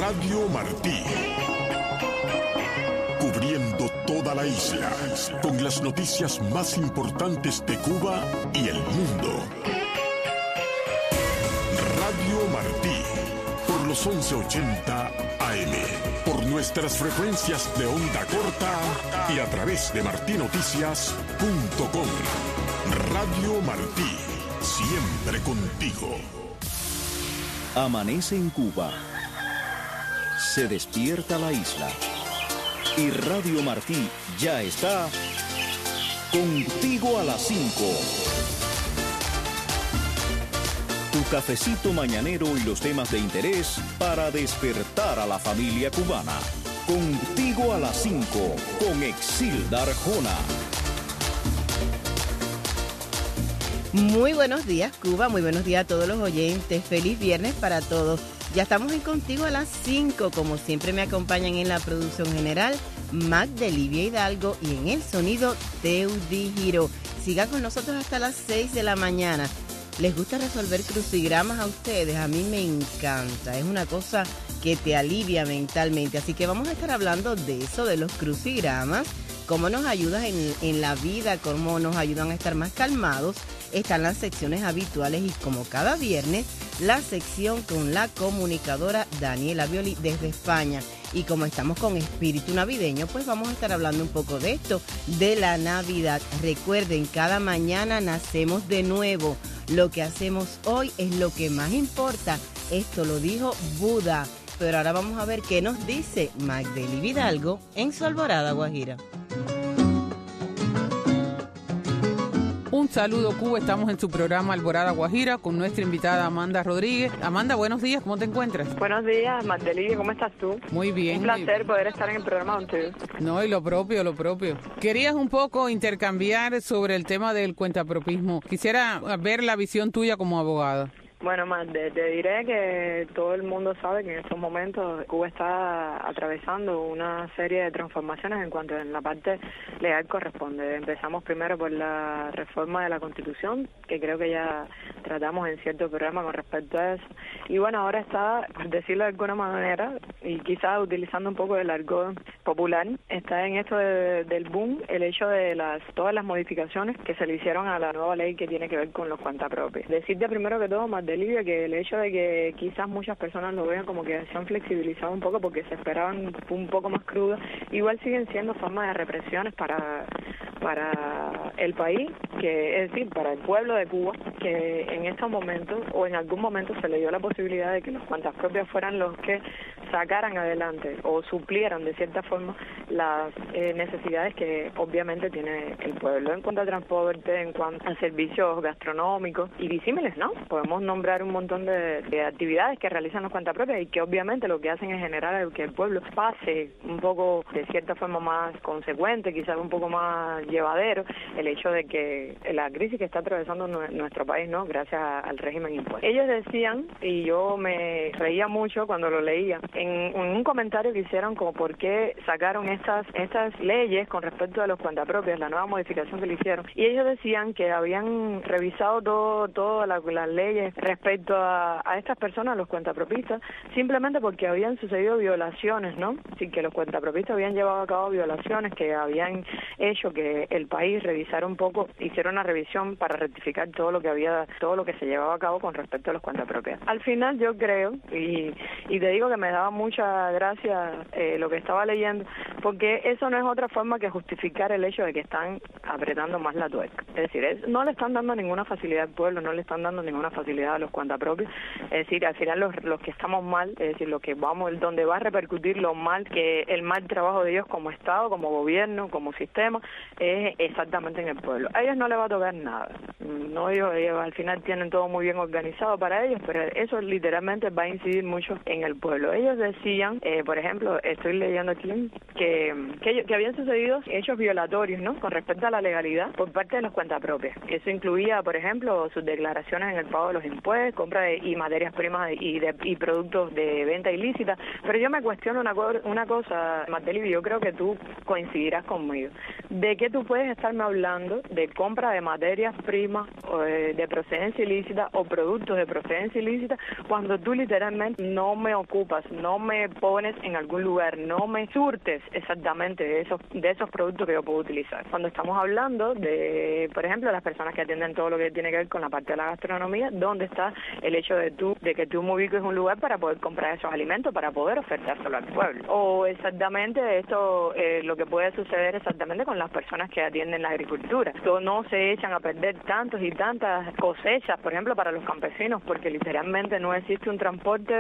Radio Martí. Cubriendo toda la isla, con las noticias más importantes de Cuba y el mundo. Radio Martí, por los 1180 AM, por nuestras frecuencias de onda corta y a través de martinoticias.com. Radio Martí, siempre contigo. Amanece en Cuba, se despierta la isla y Radio Martí ya está contigo a las 5. Tu cafecito mañanero y los temas de interés para despertar a la familia cubana. Contigo a las 5 con Exilda Arjona. Muy buenos días, Cuba. Muy buenos días a todos los oyentes. Feliz viernes para todos. Ya estamos en Contigo a las 5. Como siempre me acompañan en la producción general Magdelivia Hidalgo y en el sonido Teudi Giro. Sigan con nosotros hasta las 6 de la mañana. ¿Les gusta resolver crucigramas a ustedes? A mí me encanta. Es una cosa que te alivia mentalmente. Así que vamos a estar hablando de eso, de los crucigramas. Cómo nos ayudan en la vida, cómo nos ayudan a estar más calmados. Están las secciones habituales y como cada viernes, la sección con la comunicadora Daniela Violi desde España. Y como estamos con espíritu navideño, pues vamos a estar hablando un poco de esto, de la Navidad. Recuerden, cada mañana nacemos de nuevo. Lo que hacemos hoy es lo que más importa. Esto lo dijo Buda. Pero ahora vamos a ver qué nos dice Magdelivia Hidalgo en su Alborada Guajira. Un saludo, Cuba. Estamos en su programa Alborada Guajira con nuestra invitada Amanda Rodríguez. Amanda, buenos días, ¿cómo te encuentras? Buenos días, Magdelivia, ¿cómo estás tú? Muy bien. Un placer poder estar en el programa contigo. No, y lo propio. Querías un poco intercambiar sobre el tema del cuentapropismo. Quisiera ver la visión tuya como abogada. Bueno, te diré que todo el mundo sabe que en estos momentos Cuba está atravesando una serie de transformaciones en cuanto a la parte legal corresponde. Empezamos primero por la reforma de la Constitución, que creo que ya tratamos en cierto programa con respecto a eso. Y bueno, ahora está, por decirlo de alguna manera, y quizás utilizando un poco del argot popular, está en esto del boom el hecho de todas las modificaciones que se le hicieron a la nueva ley que tiene que ver con los cuentapropios. Decirte primero que todo, Magdelivia, que el hecho de que quizás muchas personas lo vean como que se han flexibilizado un poco porque se esperaban un poco más crudas, igual siguen siendo formas de represiones para el país, que es decir, para el pueblo de Cuba, que en estos momentos o en algún momento se le dio la posibilidad de que los cuentapropios fueran los que sacaran adelante o suplieran de cierta forma las necesidades que obviamente tiene el pueblo en cuanto a transporte, en cuanto a servicios gastronómicos y disímiles, ¿no? Podemos nombrar un montón de actividades que realizan los cuentapropios y que obviamente lo que hacen es generar que el pueblo pase un poco de cierta forma más consecuente, quizás un poco más llevadero, el hecho de que la crisis que está atravesando nuestro país, ¿no? Gracias al régimen impuesto. Ellos decían, y yo me reía mucho cuando lo leía, en un comentario que hicieron como por qué sacaron estas leyes con respecto a los cuentapropios, la nueva modificación que le hicieron, y ellos decían que habían revisado todas las leyes respecto a estas personas, los cuentapropistas, simplemente porque habían sucedido violaciones, ¿no? Sin que los cuentapropistas habían llevado a cabo violaciones, que habían hecho que el país revisara un poco, hiciera una revisión para rectificar todo lo que se llevaba a cabo con respecto a los cuentapropios. Al final yo creo, y te digo que me daba mucha gracia lo que estaba leyendo, porque eso no es otra forma que justificar el hecho de que están apretando más la tuerca. Es decir, no le están dando ninguna facilidad al pueblo, no le están dando ninguna facilidad a los cuentapropios. Es decir, al final los que estamos mal, es decir, donde va a repercutir lo mal, que el mal trabajo de ellos como Estado, como gobierno, como sistema, es exactamente en el pueblo. A ellos no les va a tocar nada. No, ellos al final tienen todo muy bien organizado para ellos, pero eso literalmente va a incidir mucho en el pueblo. Ellos decían, por ejemplo, estoy leyendo aquí, que habían sucedido hechos violatorios, ¿no? Con respecto a la legalidad por parte de los cuentapropios. Eso incluía, por ejemplo, sus declaraciones en el pago de los impuestos, compra y materias primas y productos de venta ilícita. Pero yo me cuestiono una cosa, Magdelivia, yo creo que tú coincidirás conmigo. ¿De qué tú puedes estarme hablando de compra de materias primas de procedencia ilícita o productos de procedencia ilícita cuando tú literalmente no me ocupas no me pones en algún lugar, no me surtes exactamente de esos productos que yo puedo utilizar. Cuando estamos hablando de, por ejemplo, las personas que atienden todo lo que tiene que ver con la parte de la gastronomía, ¿dónde está el hecho de que tú me ubiques un lugar para poder comprar esos alimentos, para poder ofertárselo al pueblo? O exactamente esto, lo que puede suceder exactamente con las personas que atienden la agricultura. No se echan a perder tantos y tantas cosechas, por ejemplo, para los campesinos, porque literalmente no existe un transporte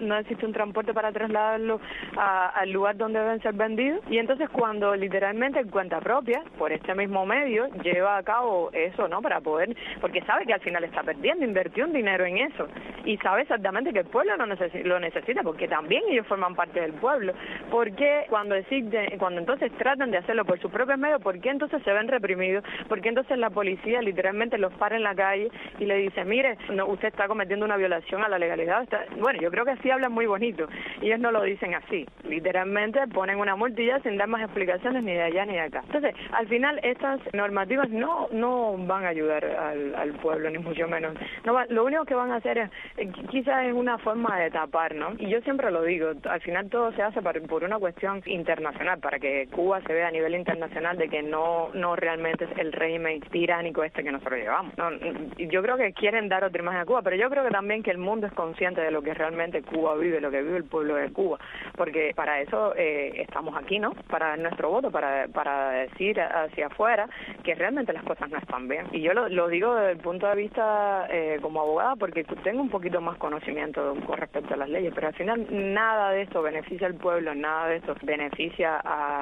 para trasladarlo al lugar donde deben ser vendidos. Y entonces cuando literalmente en cuenta propia, por este mismo medio, lleva a cabo eso, ¿no? Para poder, porque sabe que al final está perdiendo, invirtió un dinero en eso y sabe exactamente que el pueblo lo necesita, porque también ellos forman parte del pueblo. Porque cuando entonces tratan de hacerlo por sus propios medios, ¿por qué entonces se ven reprimidos? ¿Por qué entonces la policía literalmente los para en la calle y le dice, mire, no, usted está cometiendo una violación a la legalidad? Bueno, yo creo que así hablan muy bonito. Ellos no lo dicen así. Literalmente ponen una multilla sin dar más explicaciones ni de allá ni de acá. Entonces, al final, estas normativas no van a ayudar al pueblo, ni mucho menos. Lo único que van a hacer es, quizás es una forma de tapar, ¿no? Y yo siempre lo digo, al final todo se hace por una cuestión internacional, para que Cuba se vea a nivel internacional de que no realmente es el régimen tiránico que nosotros llevamos. No, yo creo que quieren dar otra imagen a Cuba, pero yo creo que también que el mundo es consciente de lo que realmente Cuba vive, lo que vive el pueblo de Cuba, porque para eso estamos aquí, ¿no? Para dar nuestro voto, para decir hacia afuera que realmente las cosas no están bien. Y yo lo digo desde el punto de vista como abogada, porque tengo un poquito más conocimiento con respecto a las leyes, pero al final nada de esto beneficia al pueblo, nada de esto beneficia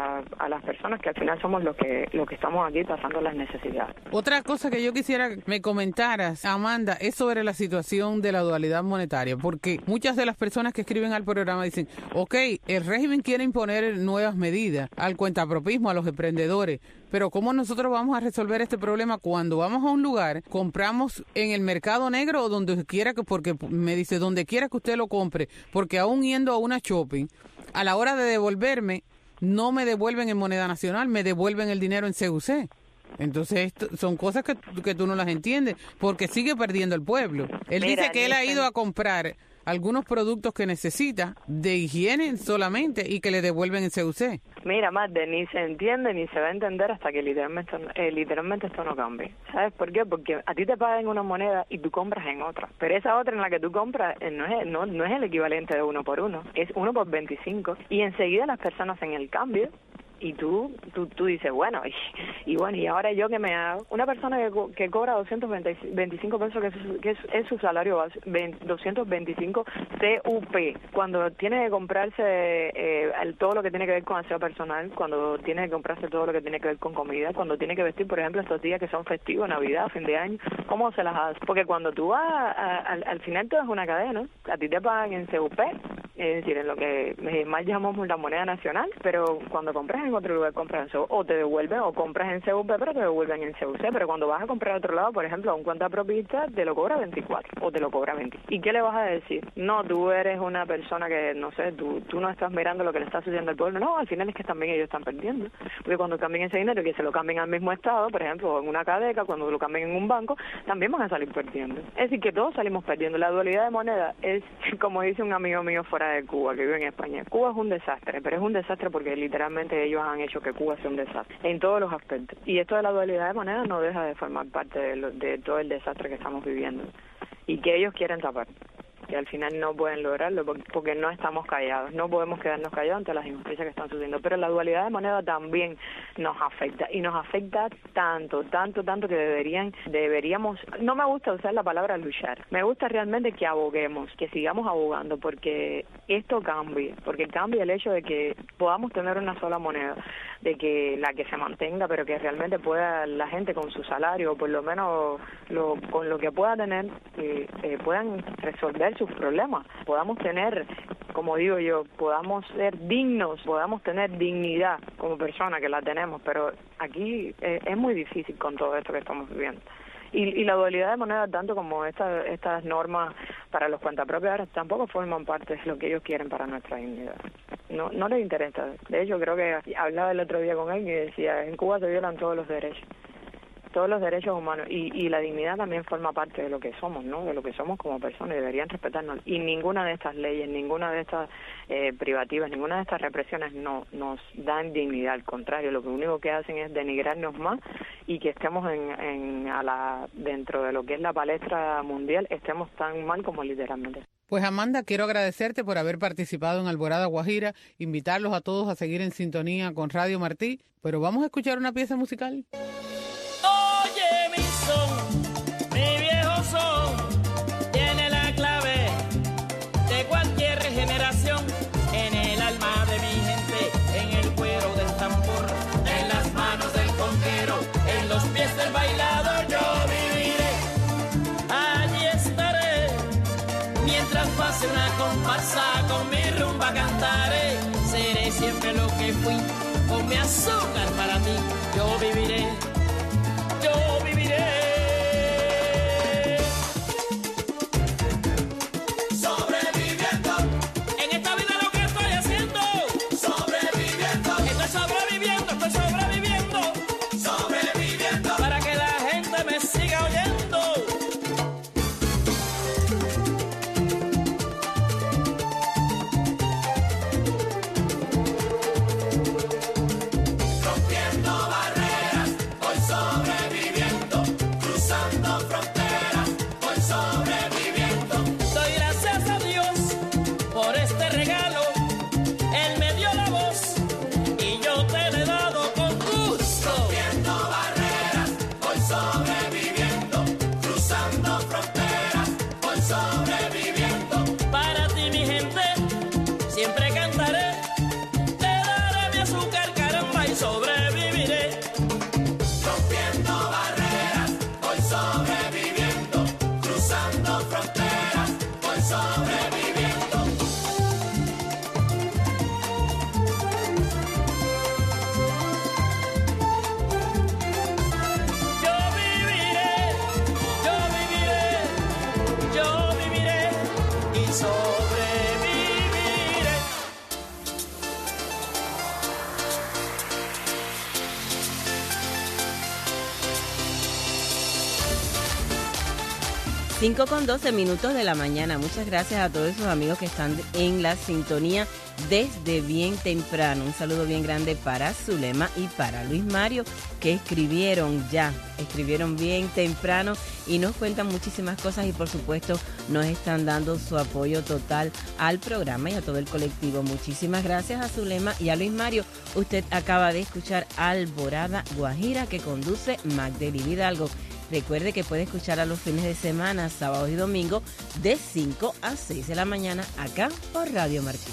a las personas que al final somos los que estamos aquí pasando las necesidades. Otra cosa que yo quisiera que me comentaras, Amanda, es sobre la situación de la dualidad monetaria, porque muchas de las personas que escriben al programa dicen, ok, el régimen quiere imponer nuevas medidas al cuentapropismo, a los emprendedores, pero ¿cómo nosotros vamos a resolver este problema cuando vamos a un lugar, compramos en el mercado negro o donde quiera porque me dice, donde quiera que usted lo compre, porque aún yendo a una shopping, a la hora de devolverme, no me devuelven en moneda nacional, me devuelven el dinero en CUC? Entonces son cosas que tú no las entiendes, porque sigue perdiendo el pueblo. Él dice que él ha ido a comprar algunos productos que necesita de higiene solamente y que le devuelven en CUC. Mira, Magde, ni se entiende ni se va a entender hasta que literalmente esto no cambie. ¿Sabes por qué? Porque a ti te pagan una moneda y tú compras en otra. Pero esa otra en la que tú compras no es el equivalente de 1 por 1, es 1 por 25. Y enseguida las personas en el cambio. Y tú dices, bueno, y ahora yo qué me hago. Una persona que cobra 225 pesos, que es su salario base, 225 CUP, cuando tiene que comprarse todo lo que tiene que ver con aseo personal, cuando tiene que comprarse todo lo que tiene que ver con comida, cuando tiene que vestir, por ejemplo, estos días que son festivos, Navidad, fin de año, ¿cómo se las hace? Porque cuando tú vas, al final todo es una cadena, a ti te pagan en CUP, es decir, en lo que más llamamos la moneda nacional, pero cuando compras en otro lugar compras o te devuelven, o compras en CUP pero te devuelven en CUC, pero cuando vas a comprar a otro lado, por ejemplo, a un cuentapropista, te lo cobra 24 o te lo cobra 20. ¿Y qué le vas a decir? No, tú eres una persona que, no sé, tú no estás mirando lo que le está sucediendo al pueblo. No, al final es que también ellos están perdiendo, porque cuando cambien ese dinero, que se lo cambien al mismo estado, por ejemplo, en una cadeca, cuando lo cambien en un banco, también van a salir perdiendo. Es decir, que todos salimos perdiendo. La dualidad de moneda es, como dice un amigo mío fuera de Cuba, que vive en España, Cuba es un desastre, pero es un desastre porque literalmente ellos han hecho que Cuba sea un desastre, en todos los aspectos. Y esto de la dualidad de moneda no deja de formar parte de todo el desastre que estamos viviendo y que ellos quieren tapar, que al final no pueden lograrlo porque no estamos callados, no podemos quedarnos callados ante las injusticias que están sucediendo. Pero la dualidad de moneda también nos afecta, y nos afecta tanto que deberíamos, no me gusta usar la palabra luchar, me gusta realmente que aboguemos, que sigamos abogando porque esto cambie, porque cambie el hecho de que podamos tener una sola moneda, de que la que se mantenga, pero que realmente pueda la gente con su salario, o por lo menos con lo que pueda tener, puedan resolver sus problemas, podamos tener, como digo yo, podamos ser dignos, podamos tener dignidad como persona, que la tenemos, pero aquí es muy difícil con todo esto que estamos viviendo. Y la dualidad de moneda, tanto como estas normas para los cuentapropios, ahora tampoco forman parte de lo que ellos quieren para nuestra dignidad. No les interesa. De hecho, creo que hablaba el otro día con él y decía, en Cuba se violan todos los derechos. todos los derechos humanos y la dignidad también forma parte de lo que somos, ¿no? De lo que somos como personas, y deberían respetarnos. Y ninguna de estas leyes, ninguna de estas privativas, ninguna de estas represiones nos dan dignidad. Al contrario, lo único que hacen es denigrarnos más, y que estemos dentro de lo que es la palestra mundial, estemos tan mal como literalmente. Pues Amanda, quiero agradecerte por haber participado en Alborada Guajira, invitarlos a todos a seguir en sintonía con Radio Martí, pero vamos a escuchar una pieza musical. Oye, mi son, mi viejo son, tiene la clave de cualquier generación, en el alma de mi gente, en el cuero del tambor, en las manos del conquero, en los pies del bailador, yo viviré, allí estaré, mientras pase una comparsa, con mi rumba cantaré, seré siempre lo que fui, con mi azúcar para mí, yo viviré, yo viviré. Sobreviviendo, en esta vida lo que estoy haciendo, sobreviviendo, estoy sobreviviendo, sobreviviendo, para que la gente me siga oyendo. Rompiendo barreras, voy sobreviviendo, cruzando fronteras, voy sobreviviendo. Doy gracias a Dios por este regalo, Él me dio la voz y yo te la he dado con gusto. Rompiendo barreras, voy sobreviviendo, cruzando fronteras, voy sobreviviendo. Para ti, mi gente, siempre cantaré, te daré mi azúcar, caramba, y sobreviviré. Rompiendo barreras, voy sobreviviendo, cruzando fronteras, voy sobreviviendo. Yo viviré, yo viviré, yo viviré y sobreviviré. 5:12 de la mañana. Muchas gracias a todos esos amigos que están en la sintonía desde bien temprano. Un saludo bien grande para Zulema y para Luis Mario, que escribieron bien temprano y nos cuentan muchísimas cosas, y por supuesto nos están dando su apoyo total al programa y a todo el colectivo. Muchísimas gracias a Zulema y a Luis Mario. Usted acaba de escuchar Alborada Guajira, que conduce Magdeli Hidalgo. Recuerde que puede escuchar a los fines de semana, sábados y domingos, de 5 a 6 de la mañana, acá por Radio Martí.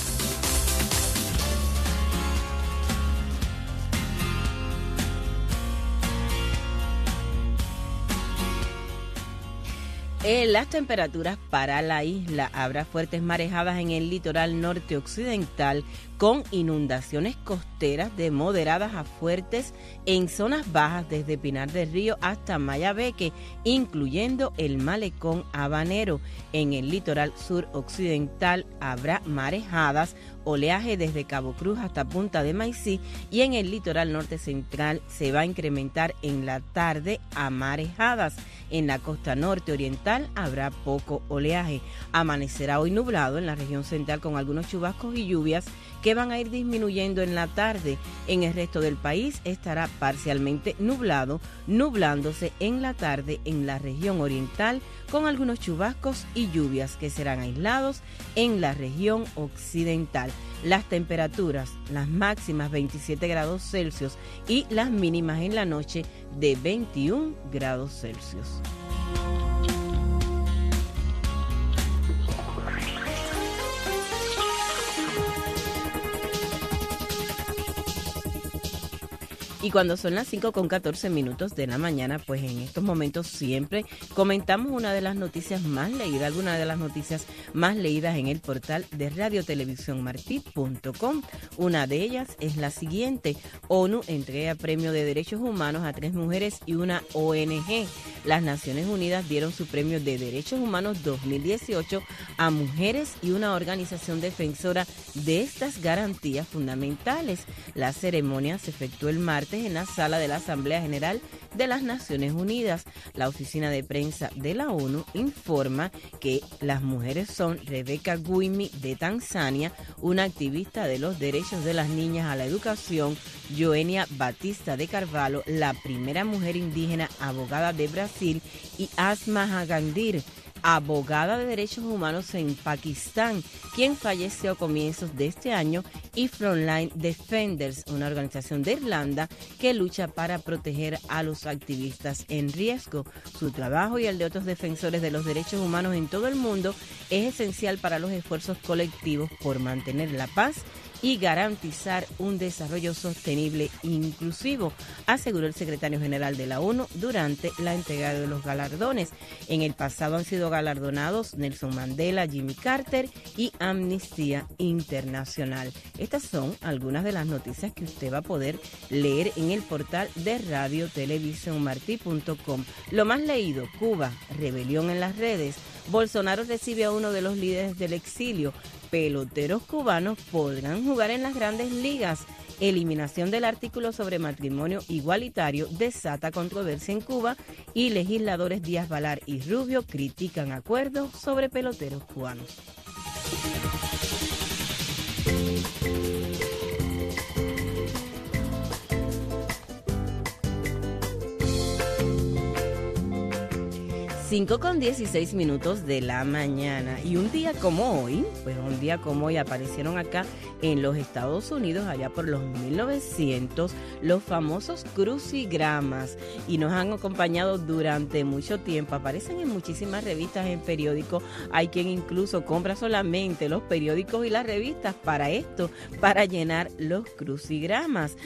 Las temperaturas para la isla: habrá fuertes marejadas en el litoral norte occidental, con inundaciones costeras de moderadas a fuertes en zonas bajas desde Pinar del Río hasta Mayabeque, incluyendo el malecón habanero. En el litoral sur occidental habrá marejadas, oleaje desde Cabo Cruz hasta Punta de Maicí, y en el litoral norte central se va a incrementar en la tarde a marejadas. En la costa norte oriental habrá poco oleaje. Amanecerá hoy nublado en la región central, con algunos chubascos y lluvias que van a ir disminuyendo en la tarde. En el resto del país estará parcialmente nublado, nublándose en la tarde en la región oriental, con algunos chubascos y lluvias que serán aislados en la región occidental. Las temperaturas, las máximas 27 grados Celsius y las mínimas en la noche de 21 grados Celsius. Y cuando son las 5:14 de la mañana, pues en estos momentos siempre comentamos una de las noticias más leídas, alguna de las noticias más leídas en el portal de radiotelevisiónmarti.com. Una de ellas es la siguiente: ONU entrega premio de derechos humanos a 3 mujeres y una ONG. Las Naciones Unidas dieron su premio de derechos humanos 2018 a mujeres y una organización defensora de estas garantías fundamentales. La ceremonia se efectuó el martes martes en la sala de la Asamblea General de las Naciones Unidas. La oficina de prensa de la ONU informa que las mujeres son Rebecca Guimi de Tanzania, una activista de los derechos de las niñas a la educación, Joenia Batista de Carvalho, la primera mujer indígena abogada de Brasil, y Asma Hagandir, abogada de derechos humanos en Pakistán, quien falleció a comienzos de este año, y Frontline Defenders, una organización de Irlanda que lucha para proteger a los activistas en riesgo. Su trabajo y el de otros defensores de los derechos humanos en todo el mundo es esencial para los esfuerzos colectivos por mantener la paz y garantizar un desarrollo sostenible e inclusivo, aseguró el secretario general de la ONU durante la entrega de los galardones. En el pasado han sido galardonados Nelson Mandela, Jimmy Carter y Amnistía Internacional. Estas son algunas de las noticias que usted va a poder leer en el portal de radiotelevisiónmarti.com. Lo más leído: Cuba, rebelión en las redes. Bolsonaro recibe a uno de los líderes del exilio. Peloteros cubanos podrán jugar en las grandes ligas. Eliminación del artículo sobre matrimonio igualitario desata controversia en Cuba, y legisladores Díaz Balar y Rubio critican acuerdos sobre peloteros cubanos. 5:16 de la mañana. Y un día como hoy, aparecieron acá en los Estados Unidos, allá por los 1900, los famosos crucigramas, y nos han acompañado durante mucho tiempo. Aparecen en muchísimas revistas, en periódicos. Hay quien incluso compra solamente los periódicos y las revistas para esto, para llenar los crucigramas.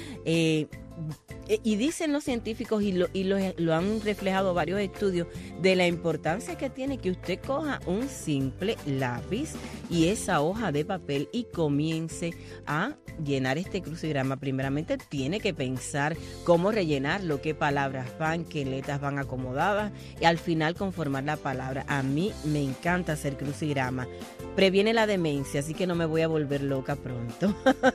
Y dicen los científicos, y lo han reflejado varios estudios, de la importancia que tiene que usted coja un simple lápiz y esa hoja de papel y comience a llenar este crucigrama. Primeramente tiene que pensar cómo rellenarlo, qué palabras van, qué letras van acomodadas, y al final conformar la palabra. A mí me encanta hacer crucigrama. Previene la demencia, así que no me voy a volver loca pronto.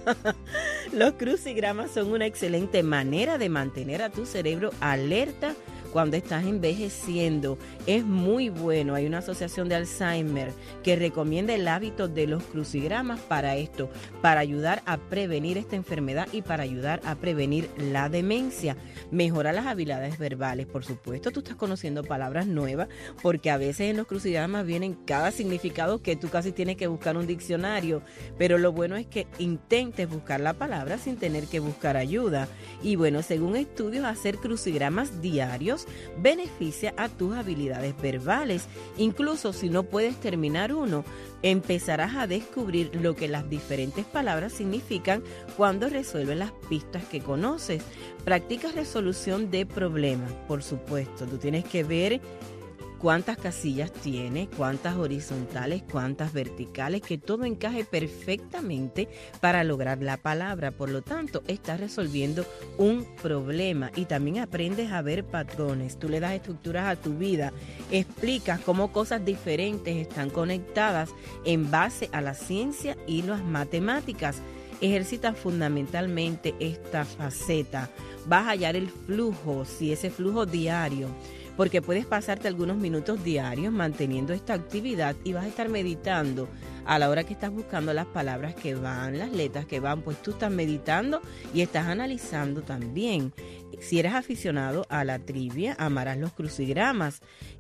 Los crucigramas son una excelente manera de mantener a tu cerebro alerta cuando estás envejeciendo. Es muy bueno. Hay una asociación de Alzheimer que recomienda el hábito de los crucigramas para esto, para ayudar a prevenir esta enfermedad y para ayudar a prevenir la demencia. Mejora las habilidades verbales. Por supuesto, tú estás conociendo palabras nuevas, porque a veces en los crucigramas vienen cada significado que tú casi tienes que buscar un diccionario, pero lo bueno es que intentes buscar la palabra sin tener que buscar ayuda. Y bueno, según estudios, hacer crucigramas diarios beneficia a tus habilidades verbales. Incluso si no puedes terminar uno, empezarás a descubrir lo que las diferentes palabras significan cuando resuelves las pistas que conoces. Practica resolución de problemas, por supuesto. Tú tienes que ver cuántas casillas tiene, cuántas horizontales, cuántas verticales, que todo encaje perfectamente para lograr la palabra. Por lo tanto, estás resolviendo un problema y también aprendes a ver patrones. Tú le das estructuras a tu vida, explicas cómo cosas diferentes están conectadas en base a la ciencia y las matemáticas. Ejercitas fundamentalmente esta faceta. Vas a hallar el flujo, si ese flujo diario, porque puedes pasarte algunos minutos diarios manteniendo esta actividad y vas a estar meditando a la hora que estás buscando las palabras que van, las letras que van. Pues tú estás meditando y estás analizando también. Si eres aficionado a la trivia, amarás los crucigramas.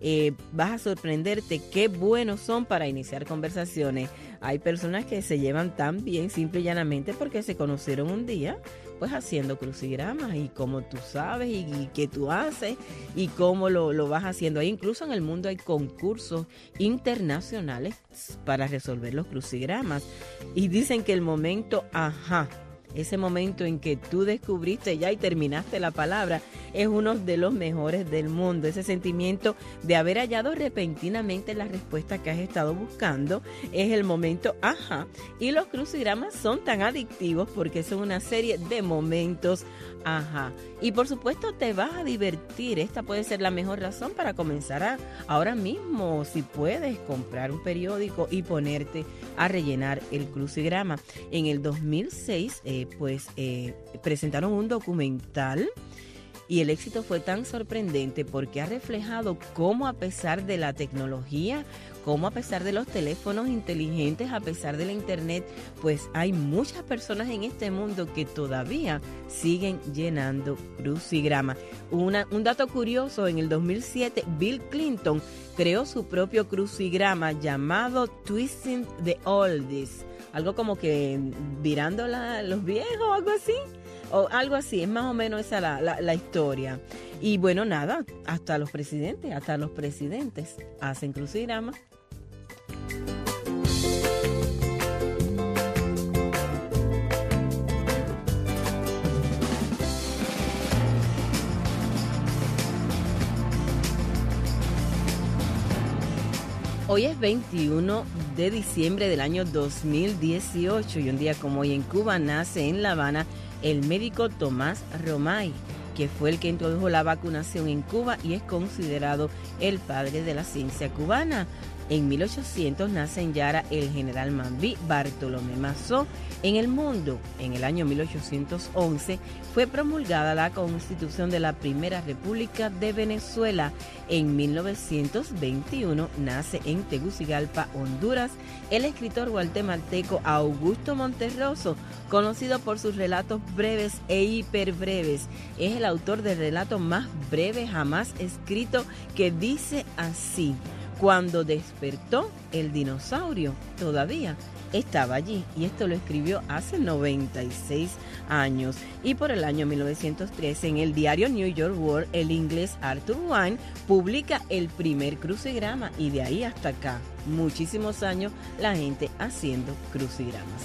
Vas a sorprenderte qué buenos son para iniciar conversaciones. Hay personas que se llevan tan bien simple y llanamente porque se conocieron un día, pues haciendo crucigramas, y cómo tú sabes y qué tú haces y cómo lo vas haciendo. Ahí incluso en el mundo hay concursos internacionales para resolver los crucigramas, y dicen que el momento ajá, ese momento en que tú descubriste ya y terminaste la palabra, es uno de los mejores del mundo. Ese sentimiento de haber hallado repentinamente la respuesta que has estado buscando es el momento ajá. Y los crucigramas son tan adictivos porque son una serie de momentos ajá. Y por supuesto te vas a divertir. Esta puede ser la mejor razón para comenzar ahora mismo, si puedes, comprar un periódico y ponerte a rellenar el crucigrama. En el 2006, presentaron un documental y el éxito fue tan sorprendente porque ha reflejado cómo a pesar de la tecnología, cómo a pesar de los teléfonos inteligentes, a pesar de la internet, pues hay muchas personas en este mundo que todavía siguen llenando crucigramas. Un dato curioso, en el 2007 Bill Clinton creó su propio crucigrama llamado Twisting the Oldies, algo como que virando los viejos, algo así. O algo así, es más o menos esa la historia. Y bueno, nada, hasta los presidentes hacen crucigramas. Hoy es 21 de diciembre del año 2018 y un día como hoy en Cuba nace en La Habana el médico Tomás Romay, que fue el que introdujo la vacunación en Cuba y es considerado el padre de la ciencia cubana. En 1800 nace en Yara el general Mambí Bartolomé Mazó. En el mundo, en el año 1811, fue promulgada la Constitución de la Primera República de Venezuela. En 1921 nace en Tegucigalpa, Honduras, el escritor guatemalteco Augusto Monterroso, conocido por sus relatos breves e hiperbreves. Es el autor del relato más breve jamás escrito, que dice así: cuando despertó, el dinosaurio todavía estaba allí, y esto lo escribió hace 96 años. Y por el año 1913, en el diario New York World, el inglés Arthur Wine publica el primer crucigrama, y de ahí hasta acá, muchísimos años, la gente haciendo crucigramas.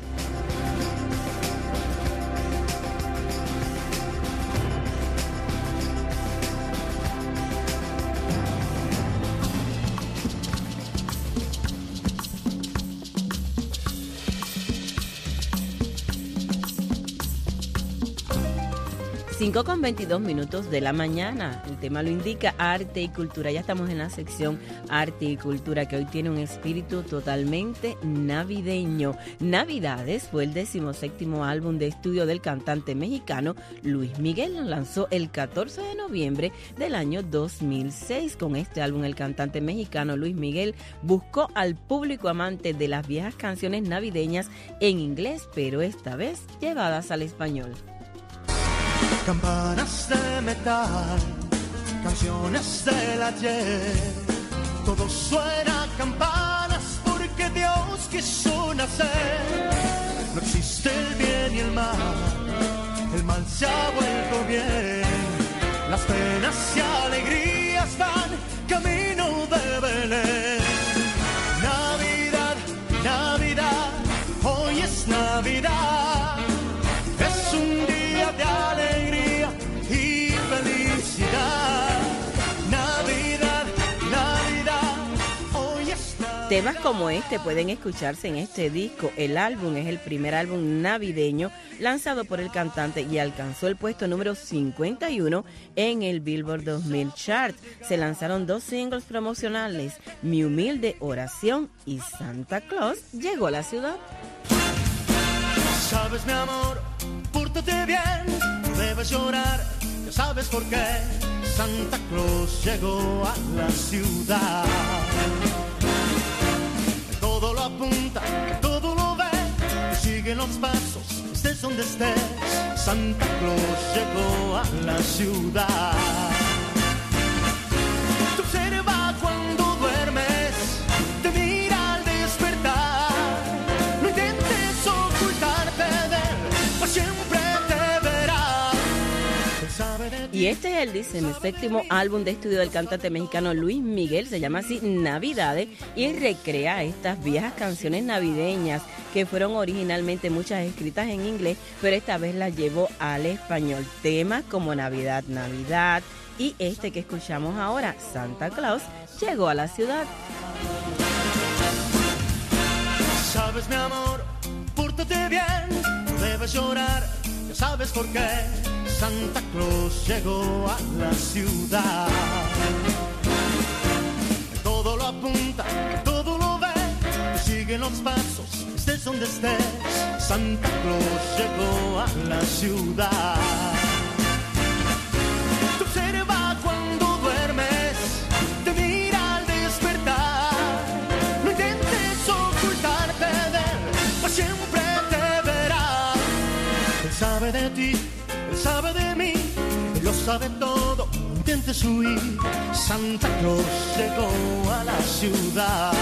Con 22 minutos de la mañana. El tema lo indica, arte y cultura. Ya estamos en la sección arte y cultura, que hoy tiene un espíritu totalmente navideño. Navidades fue el 17º álbum de estudio del cantante mexicano Luis Miguel. Lo lanzó el 14 de noviembre del año 2006. Con este álbum, el cantante mexicano Luis Miguel buscó al público amante de las viejas canciones navideñas en inglés, pero esta vez llevadas al español. Campanas de metal, canciones del ayer, todo suena a campanas porque Dios quiso nacer. No existe el bien y el mal se ha vuelto bien. Las penas y alegrías van camino de Belén. Navidad, Navidad, hoy es Navidad. Es un día de alegría y felicidad. Navidad, Navidad, hoy es Navidad. Temas como este pueden escucharse en este disco. El álbum es el primer álbum navideño lanzado por el cantante y alcanzó el puesto número 51 en el Billboard 2000 Chart. Se lanzaron 2 singles promocionales, Mi Humilde Oración y Santa Claus Llegó a la Ciudad. Sabes, mi amor, pórtate bien, no debes llorar, ya sabes por qué. Santa Claus llegó a la ciudad. Todo lo apunta, todo lo ve, sigue los pasos, estés donde estés. Santa Claus llegó a la ciudad. Te observa cuando duermes, te mira al despertar. No intentes ocultarte de él, pues siempre te verá. Y este es el 17º álbum de estudio del cantante mexicano Luis Miguel, se llama así Navidades, y recrea estas viejas canciones navideñas que fueron originalmente muchas escritas en inglés, pero esta vez las llevó al español. Temas como Navidad, Navidad y este que escuchamos ahora, Santa Claus Llegó a la Ciudad. Sabes, mi amor, pórtate bien, no debes llorar, ya sabes por qué. Santa Claus llegó a la ciudad. Todo lo apunta, todo lo ve, sigue los pasos, estés donde estés. Santa Claus llegó a la ciudad. Te observa cuando duermes, te mira al despertar. No intentes ocultarte de él, pues siempre te verá. Él sabe de ti, él sabe de mí, él lo sabe todo, no intentes huir. Santa Claus llegó a la ciudad.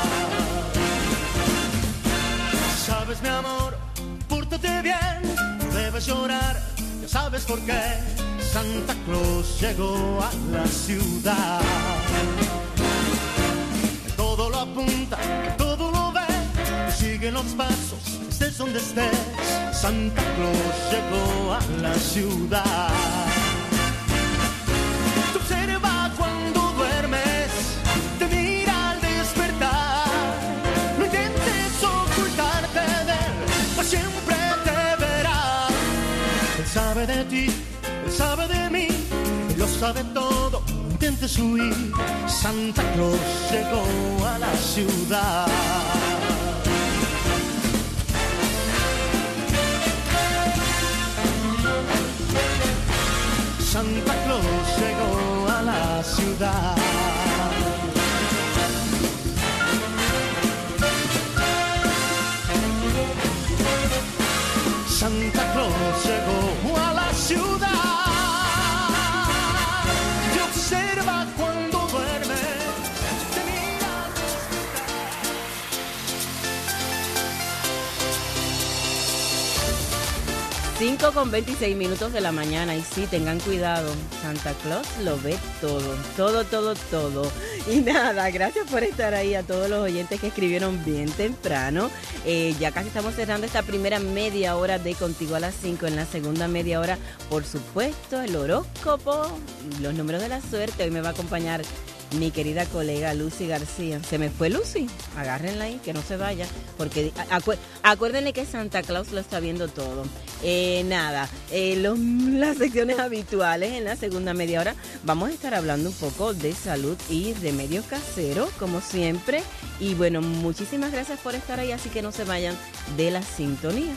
Sabes, mi amor, pórtate bien, no debes llorar, ya sabes por qué. Santa Claus llegó a la ciudad. Todo lo apunta, todo lo ve, sigue los pasos, estés donde estés. Santa Claus llegó a la ciudad. Te observa cuando duermes, te mira al despertar. No intentes ocultarte de él, pues siempre te verá. Él sabe de ti, él sabe de mí, él lo sabe todo, no intentes huir. Santa Claus llegó a la ciudad. Santa Claus llegó a la ciudad. Santa Claus llegó a la ciudad. Te observa cuando duermes, te mira al despertar. 5:26 de la mañana, y sí, tengan cuidado, Santa Claus lo ve todo. Y nada, gracias por estar ahí, a todos los oyentes que escribieron bien temprano. Ya casi estamos cerrando esta primera media hora de Contigo a las 5. En la segunda media hora, por supuesto, el horóscopo, los números de la suerte. Hoy me va a acompañar mi querida colega Lucy García. Se me fue Lucy, agárrenla ahí, que no se vaya, porque acuérdenle que Santa Claus lo está viendo todo. Las secciones habituales en la segunda media hora, vamos a estar hablando un poco de salud y remedios caseros, como siempre. Y bueno, muchísimas gracias por estar ahí, así que no se vayan de la sintonía.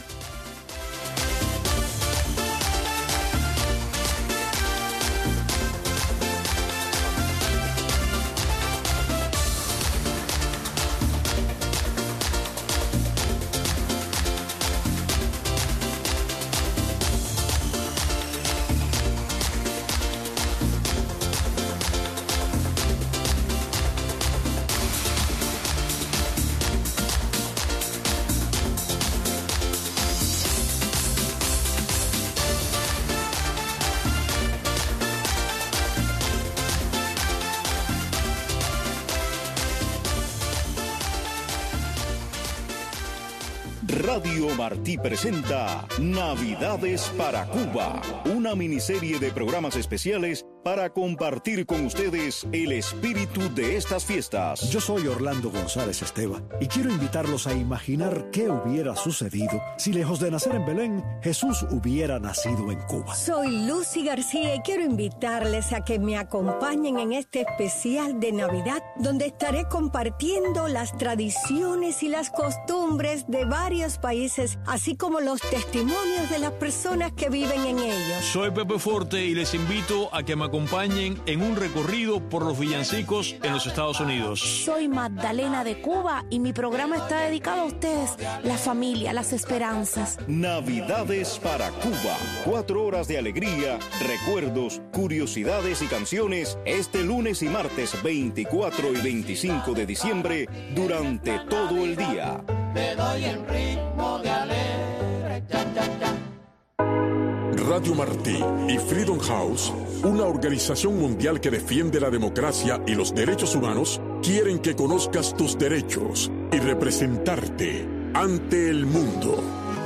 Radio Martí presenta Navidades para Cuba, una miniserie de programas especiales para compartir con ustedes el espíritu de estas fiestas. Yo soy Orlando González Esteban y quiero invitarlos a imaginar qué hubiera sucedido si, lejos de nacer en Belén, Jesús hubiera nacido en Cuba. Soy Lucy García y quiero invitarles a que me acompañen en este especial de Navidad, donde estaré compartiendo las tradiciones y las costumbres de varios países, así como los testimonios de las personas que viven en ellos. Soy Pepe Forte y les invito a que me acompañen en un recorrido por los villancicos en los Estados Unidos. Soy Magdalena de Cuba y mi programa está dedicado a ustedes, la familia, las esperanzas. Navidades para Cuba. 4 horas de alegría, recuerdos, curiosidades y canciones este lunes y martes 24 y 25 de diciembre durante todo el día. Te doy el ritmo de alegre, cha, cha, cha. Radio Martí y Freedom House, una organización mundial que defiende la democracia y los derechos humanos, quieren que conozcas tus derechos y representarte ante el mundo.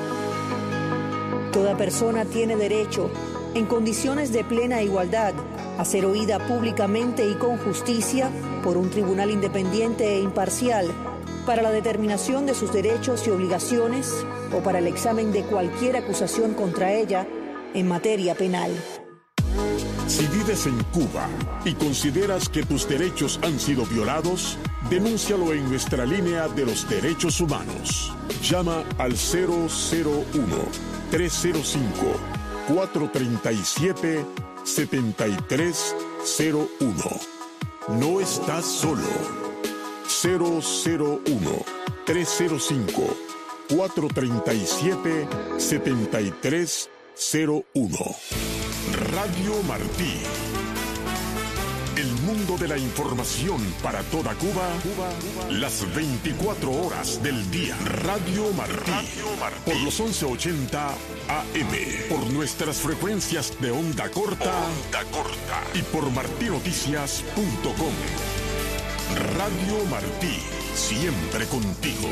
Toda persona tiene derecho, en condiciones de plena igualdad, a ser oída públicamente y con justicia por un tribunal independiente e imparcial, para la determinación de sus derechos y obligaciones o para el examen de cualquier acusación contra ella en materia penal. Si vives en Cuba y consideras que tus derechos han sido violados, denúncialo en nuestra línea de los derechos humanos. Llama al 001-305-437-7301. No estás solo. 001-305-437-7301. Radio Martí. El mundo de la información para toda Cuba, las 24 horas del día. Radio Martí. Por los 1180 AM. Por nuestras frecuencias de onda corta. Y por martinoticias.com. Radio Martí. Siempre contigo.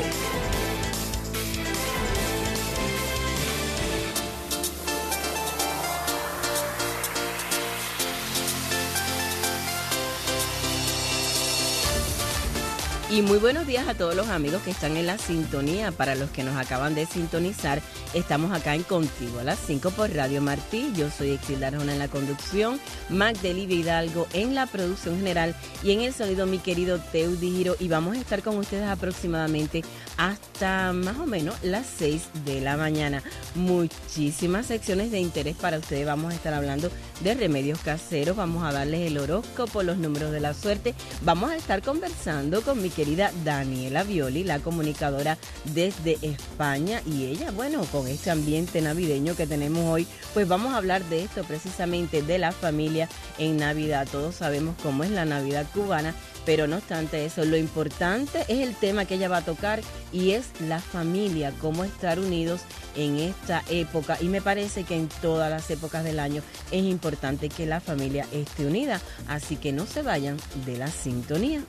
Y muy buenos días a todos los amigos que están en la sintonía. Para los que nos acaban de sintonizar, estamos acá en Contigo a las 5 por Radio Martí. Yo soy Exilda Arjona en la conducción, Magdelivia Hidalgo en la producción general y en el sonido mi querido Teudi Giro. Y vamos a estar con ustedes aproximadamente hasta más o menos las 6 de la mañana. Muchísimas secciones de interés para ustedes. Vamos a estar hablando de remedios caseros, vamos a darles el horóscopo, los números de la suerte. Vamos a estar conversando con mi querida Daniela Violi, la comunicadora desde España, y ella, bueno, con este ambiente navideño que tenemos hoy, pues vamos a hablar de esto precisamente, de la familia en Navidad. Todos sabemos cómo es la Navidad cubana, pero no obstante eso, lo importante es el tema que ella va a tocar y es la familia, cómo estar unidos en esta época, y me parece que en todas las épocas del año es importante que la familia esté unida, así que no se vayan de la sintonía.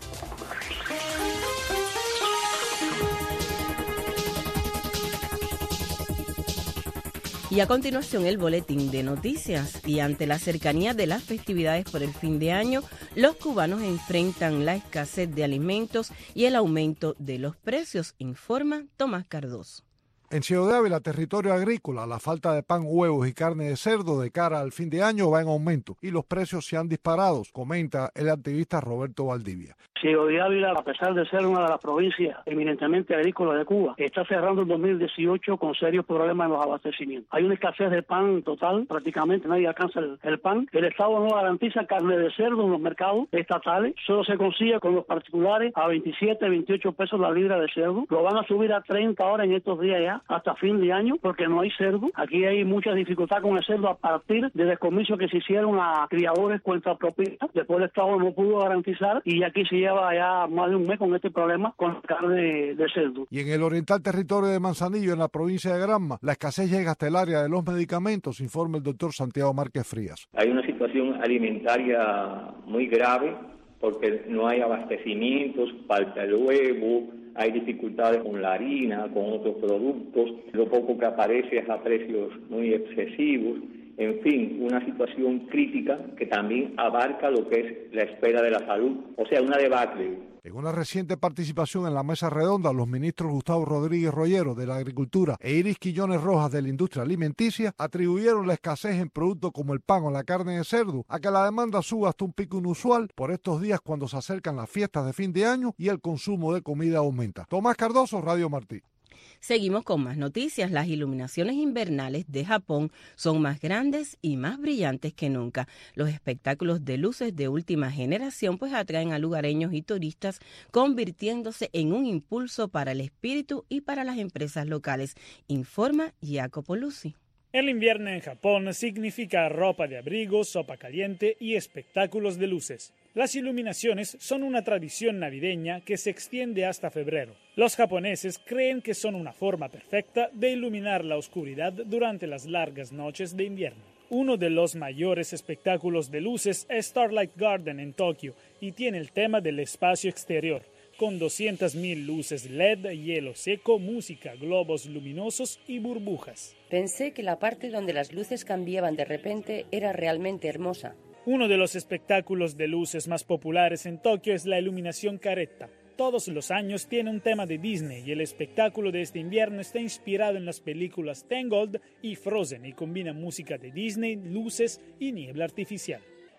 Y a continuación el boletín de noticias. Y ante la cercanía de las festividades por el fin de año, los cubanos enfrentan la escasez de alimentos y el aumento de los precios, informa Tomás Cardoso. En Ciego de Ávila, territorio agrícola, la falta de pan, huevos y carne de cerdo de cara al fin de año va en aumento y los precios se han disparado, comenta el activista Roberto Valdivia. Ciego de Ávila, a pesar de ser una de las provincias eminentemente agrícolas de Cuba, está cerrando el 2018 con serios problemas en los abastecimientos. Hay una escasez de pan total, prácticamente nadie alcanza el pan. El Estado no garantiza carne de cerdo en los mercados estatales, solo se consigue con los particulares a 27, 28 pesos la libra de cerdo. Lo van a subir a 30 ahora en estos días ya, hasta fin de año, porque no hay cerdo. Aquí hay mucha dificultad con el cerdo a partir de descomisos que se hicieron a criadores cuenta propiedad. Después el Estado no pudo garantizar y aquí se lleva ya más de un mes con este problema con la carne de cerdo. Y en el oriental territorio de Manzanillo, en la provincia de Granma, la escasez llega hasta el área de los medicamentos, informa el doctor Santiago Márquez Frías. Hay una situación alimentaria muy grave porque no hay abastecimientos, falta el huevo, hay dificultades con la harina, con otros productos, lo poco que aparece es a precios muy excesivos, en fin, una situación crítica que también abarca lo que es la esfera de la salud, o sea, una debacle. En una reciente participación en la mesa redonda, los ministros Gustavo Rodríguez Rollero de la Agricultura e Iris Quillones Rojas de la Industria Alimenticia atribuyeron la escasez en productos como el pan o la carne de cerdo a que la demanda suba hasta un pico inusual por estos días cuando se acercan las fiestas de fin de año y el consumo de comida aumenta. Tomás Cardoso, Radio Martí. Seguimos con más noticias. Las iluminaciones invernales de Japón son más grandes y más brillantes que nunca. Los espectáculos de luces de última generación pues atraen a lugareños y turistas, convirtiéndose en un impulso para el espíritu y para las empresas locales, informa Jacopo Luzzi. El invierno en Japón significa ropa de abrigo, sopa caliente y espectáculos de luces. Las iluminaciones son una tradición navideña que se extiende hasta febrero. Los japoneses creen que son una forma perfecta de iluminar la oscuridad durante las largas noches de invierno. Uno de los mayores espectáculos de luces es Starlight Garden en Tokio y tiene el tema del espacio exterior, con 200.000 luces LED, hielo seco, música, globos luminosos y burbujas. Pensé que la parte donde las luces cambiaban de repente era realmente hermosa. Uno de los espectáculos de luces más populares en Tokio es la iluminación careta. Todos los años tiene un tema de Disney y el espectáculo de este invierno está inspirado en las películas Tangled y Frozen y combina música de Disney, luces y niebla artificial.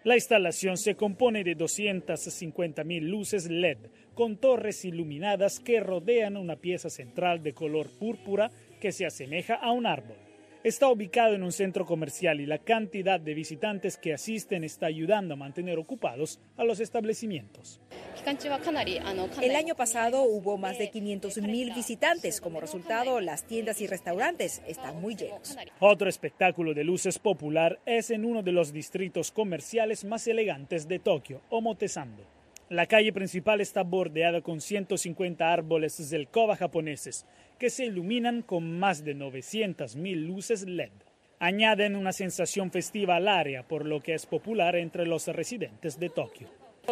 La instalación se compone de 250.000 luces LED con torres iluminadas que rodean una pieza central de color púrpura que se asemeja a un árbol. Está ubicado en un centro comercial y la cantidad de visitantes que asisten está ayudando a mantener ocupados a los establecimientos. El año pasado hubo más de 500.000 visitantes. Como resultado, las tiendas y restaurantes están muy llenos. Otro espectáculo de luces popular es en uno de los distritos comerciales más elegantes de Tokio, Omotesando. La calle principal está bordeada con 150 árboles zelkova japoneses que se iluminan con más de 900.000 luces LED. Añaden una sensación festiva al área, por lo que es popular entre los residentes de Tokio.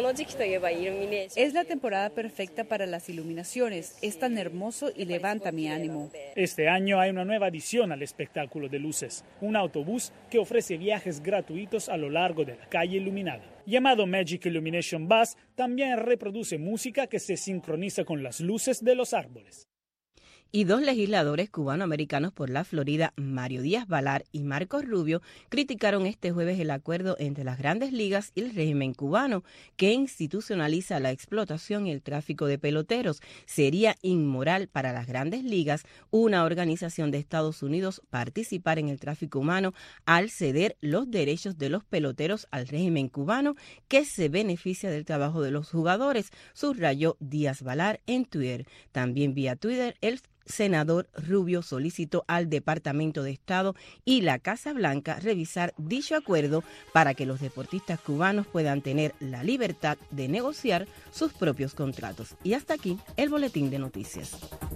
Es la temporada perfecta para las iluminaciones. Es tan hermoso y levanta mi ánimo. Este año hay una nueva adición al espectáculo de luces, un autobús que ofrece viajes gratuitos a lo largo de la calle iluminada. Llamado Magic Illumination Bus, también reproduce música que se sincroniza con las luces de los árboles. Y dos legisladores cubanoamericanos por la Florida, Mario Díaz-Balart y Marcos Rubio, criticaron este jueves el acuerdo entre las Grandes Ligas y el régimen cubano que institucionaliza la explotación y el tráfico de peloteros. Sería inmoral para las Grandes Ligas, una organización de Estados Unidos, participar en el tráfico humano al ceder los derechos de los peloteros al régimen cubano que se beneficia del trabajo de los jugadores, subrayó Díaz-Balart en Twitter. También vía Twitter, el senador Rubio solicitó al Departamento de Estado y la Casa Blanca revisar dicho acuerdo para que los deportistas cubanos puedan tener la libertad de negociar sus propios contratos. Y hasta aquí el boletín de noticias.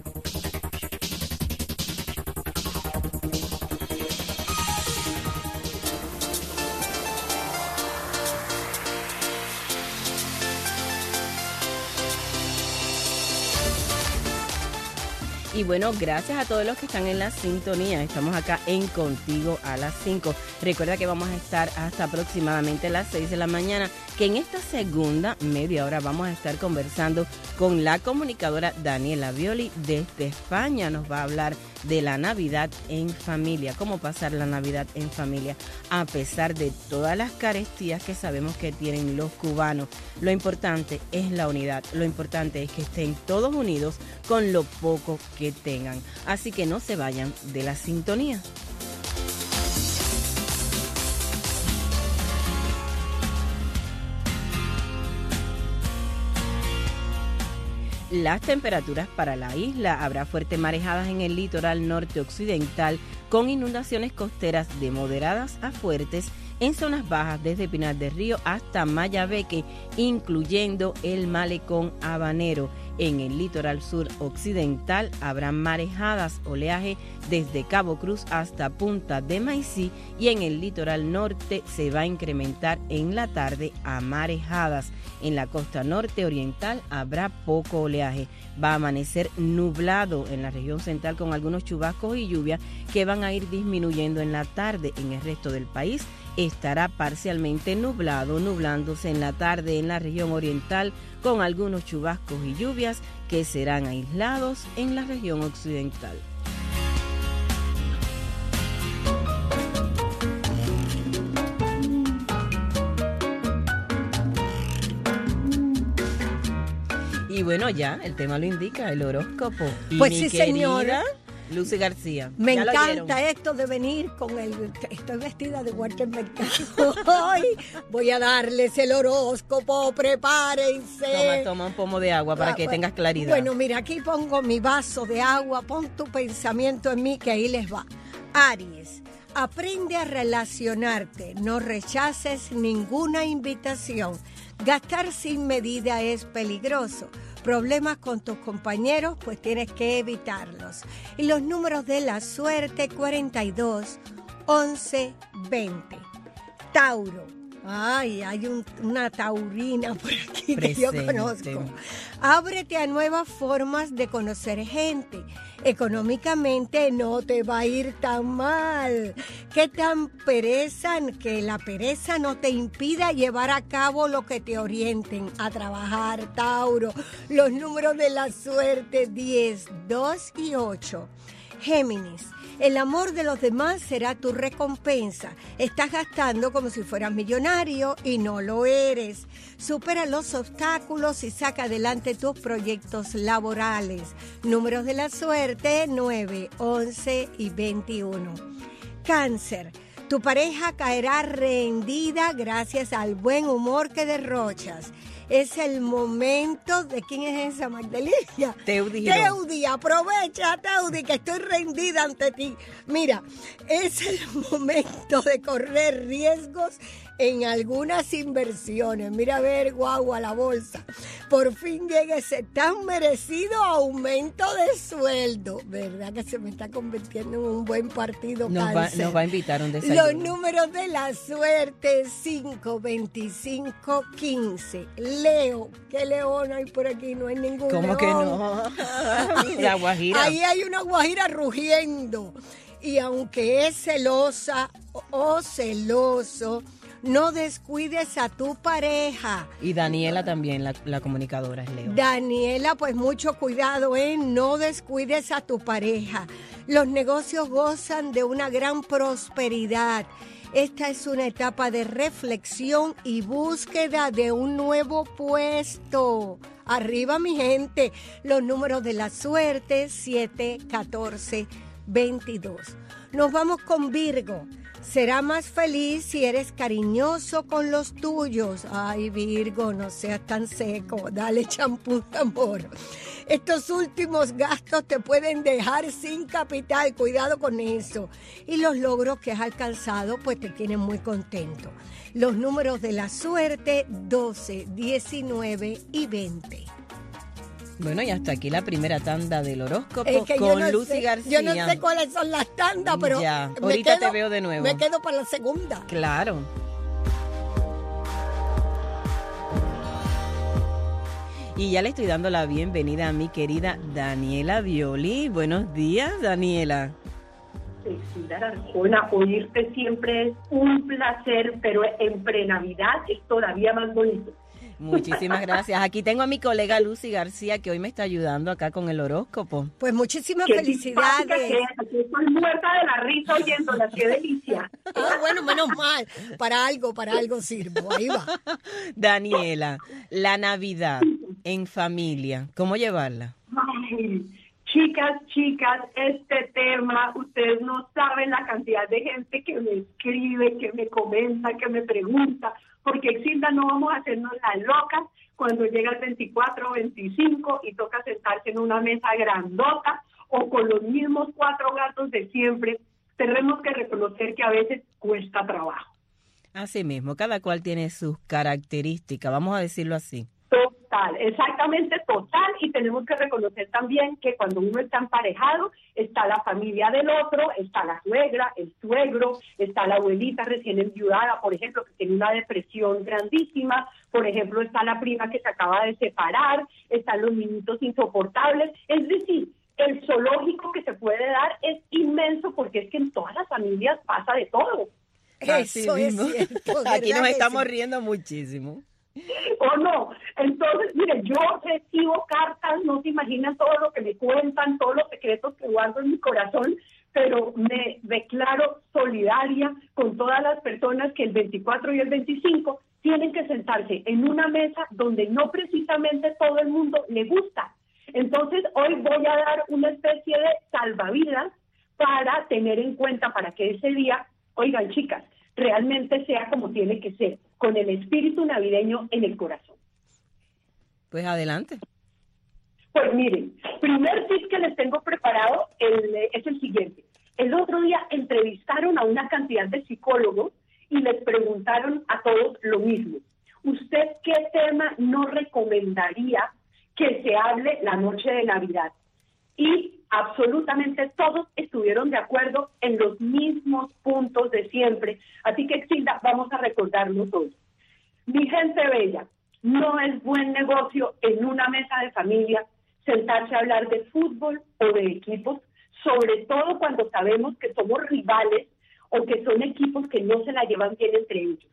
Y bueno, gracias a todos los que están en la sintonía. Estamos acá en Contigo a las 5. Recuerda que vamos a estar hasta aproximadamente las 6 de la mañana, que en esta segunda media hora vamos a estar conversando con la comunicadora Daniela Violi desde España. Nos va a hablar de la Navidad en familia, cómo pasar la Navidad en familia a pesar de todas las carestías que sabemos que tienen los cubanos. Lo importante es la unidad, lo importante es que estén todos unidos con lo poco que tengan. Así que no se vayan de la sintonía. Las temperaturas para la isla: habrá fuertes marejadas en el litoral norte occidental con inundaciones costeras de moderadas a fuertes en zonas bajas desde Pinar del Río hasta Mayabeque, incluyendo el malecón habanero. En el litoral sur occidental habrá marejadas, oleaje desde Cabo Cruz hasta Punta de Maicí, y en el litoral norte se va a incrementar en la tarde a marejadas. En la costa norte oriental habrá poco oleaje. Va a amanecer nublado en la región central con algunos chubascos y lluvias que van a ir disminuyendo en la tarde. En el resto del país estará parcialmente nublado, nublándose en la tarde en la región oriental con algunos chubascos y lluvias que serán aislados en la región occidental. Y bueno, ya el tema lo indica, el horóscopo. Y pues mi sí, querida señora. Lucy García. Me ¿Ya lo encanta oyeron? esto de venir con el... Estoy vestida de Walter Mercado. Ay, voy a darles el horóscopo, prepárense. Toma un pomo de agua para que tengas claridad. Bueno, mira, aquí pongo mi vaso de agua, pon tu pensamiento en mí, que ahí les va. Aries, aprende a relacionarte, no rechaces ninguna invitación. Gastar sin medida es peligroso. Problemas con tus compañeros, pues tienes que evitarlos. Y los números de la suerte: 42, 11, 20. Tauro. Ay, hay una taurina por aquí que yo conozco. Ábrete a nuevas formas de conocer gente. Económicamente no te va a ir tan mal. Que la pereza no te impida llevar a cabo lo que te orienten a trabajar, Tauro. Los números de la suerte: 10, 2 y 8. Géminis. El amor de los demás será tu recompensa. Estás gastando como si fueras millonario y no lo eres. Supera los obstáculos y saca adelante tus proyectos laborales. Números de la suerte 9, 11 y 21. Cáncer. Tu pareja caerá rendida gracias al buen humor que derrochas. Es el momento de... ¿Quién es esa, Magdalena? Teudi, aprovecha, Teudi, que estoy rendida ante ti. Mira, es el momento de correr riesgos en algunas inversiones. Mira, a ver, guagua, la bolsa. Por fin llega ese tan merecido aumento de sueldo. ¿Verdad que se me está convirtiendo en un buen partido? Nos va a invitar a un desayuno. Los números de la suerte: 5, 25, 15. Leo. ¿Qué león hay por aquí? No hay ningún león. ¿Cómo que no? La guajira. Ahí hay una guajira rugiendo. Y aunque es celosa o celoso, no descuides a tu pareja. Y Daniela también, la comunicadora, es Leo. Daniela, pues mucho cuidado, no descuides a tu pareja. Los negocios gozan de una gran prosperidad. Esta es una etapa de reflexión y búsqueda de un nuevo puesto. Arriba, mi gente. Los números de la suerte: 7, 14, 22. Nos vamos con Virgo. Será más feliz si eres cariñoso con los tuyos. Ay, Virgo, no seas tan seco. Dale champú de amor. Estos últimos gastos te pueden dejar sin capital. Cuidado con eso. Y los logros que has alcanzado, pues te tienen muy contento. Los números de la suerte: 12, 19 y 20. Bueno, y hasta aquí la primera tanda del horóscopo con Lucy García. Yo no sé cuáles son las tandas, pero ya, ahorita te veo de nuevo. Me quedo para la segunda. Claro. Y ya le estoy dando la bienvenida a mi querida Daniela Violi. Buenos días, Daniela. Cecilia Arjona, oírte siempre es un placer, pero en pre-Navidad es todavía más bonito. Muchísimas gracias. Aquí tengo a mi colega Lucy García, que hoy me está ayudando acá con el horóscopo. Pues muchísimas felicidades. Aquí estoy muerta de la risa oyéndola, qué delicia. Bueno, menos mal. Para algo sirvo. Ahí va. Daniela, la Navidad en familia, ¿cómo llevarla? Ay, chicas, este tema, ustedes no saben la cantidad de gente que me escribe, que me comenta, que me pregunta, porque Exilda, no vamos a hacernos las locas cuando llega el 24 o 25 y toca sentarse en una mesa grandota o con los mismos 4 gatos de siempre. Tenemos que reconocer que a veces cuesta trabajo. Así mismo, cada cual tiene sus características, vamos a decirlo así. Total, exactamente total, y tenemos que reconocer también que cuando uno está emparejado, está la familia del otro, está la suegra, el suegro, está la abuelita recién enviudada, por ejemplo, que tiene una depresión grandísima, por ejemplo, está la prima que se acaba de separar, están los niñitos insoportables, es decir, el zoológico que se puede dar es inmenso porque es que en todas las familias pasa de todo. Eso es cierto. Aquí nos estamos riendo muchísimo. ¿O no? Entonces, mire, yo recibo cartas, no se imaginan todo lo que me cuentan, todos los secretos que guardo en mi corazón, pero me declaro solidaria con todas las personas que el 24 y el 25 tienen que sentarse en una mesa donde no precisamente todo el mundo le gusta. Entonces, hoy voy a dar una especie de salvavidas para tener en cuenta, para que ese día, oigan, chicas, realmente sea como tiene que ser, con el espíritu navideño en el corazón. Pues adelante. Pues miren, primer tip que les tengo preparado es el siguiente. El otro día entrevistaron a una cantidad de psicólogos y les preguntaron a todos lo mismo. ¿Usted qué tema no recomendaría que se hable la noche de Navidad? Y absolutamente todos estuvieron de acuerdo en los mismos puntos de siempre. Así que, Exilda, vamos a recordarlo todos. Mi gente bella, no es buen negocio en una mesa de familia sentarse a hablar de fútbol o de equipos, sobre todo cuando sabemos que somos rivales o que son equipos que no se la llevan bien entre ellos.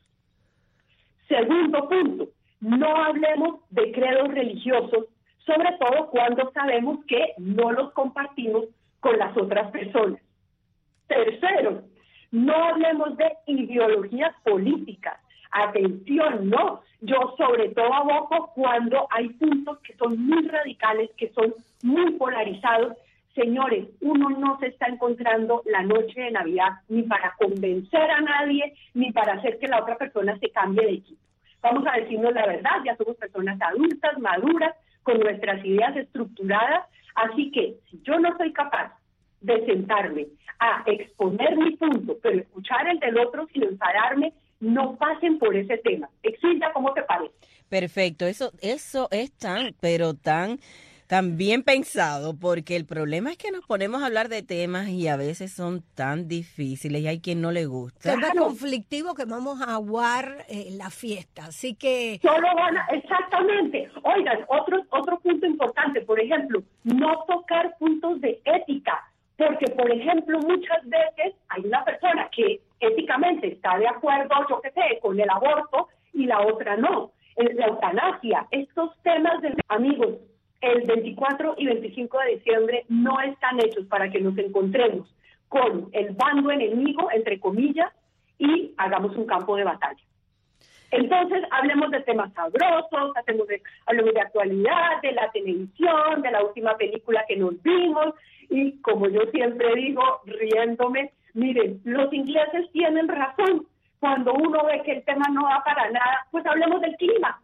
Segundo punto, no hablemos de credos religiosos, sobre todo cuando sabemos que no los compartimos con las otras personas. Tercero, no hablemos de ideologías políticas. Atención, no. Yo sobre todo aboco cuando hay puntos que son muy radicales, que son muy polarizados. Señores, uno no se está encontrando la noche de Navidad ni para convencer a nadie, ni para hacer que la otra persona se cambie de equipo. Vamos a decirnos la verdad, ya somos personas adultas, maduras, con nuestras ideas estructuradas, así que si yo no soy capaz de sentarme a exponer mi punto, pero escuchar el del otro sin enfadarme, no pasen por ese tema. Exilda, ¿cómo te parece? Perfecto, eso es tan bien pensado, porque el problema es que nos ponemos a hablar de temas y a veces son tan difíciles y hay quien no le gusta. Temas conflictivos que vamos a aguar la fiesta, así que... Exactamente. Oigan, otro punto importante, por ejemplo, no tocar puntos de ética, porque, por ejemplo, muchas veces hay una persona que éticamente está de acuerdo, yo qué sé, con el aborto y la otra no. La eutanasia, estos temas de amigos, el 24 y 25 de diciembre no están hechos para que nos encontremos con el bando enemigo, entre comillas, y hagamos un campo de batalla. Entonces, hablemos de temas sabrosos, hablemos de actualidad, de la televisión, de la última película que nos vimos, y como yo siempre digo, riéndome, miren, los ingleses tienen razón. Cuando uno ve que el tema no va para nada, pues hablemos del clima.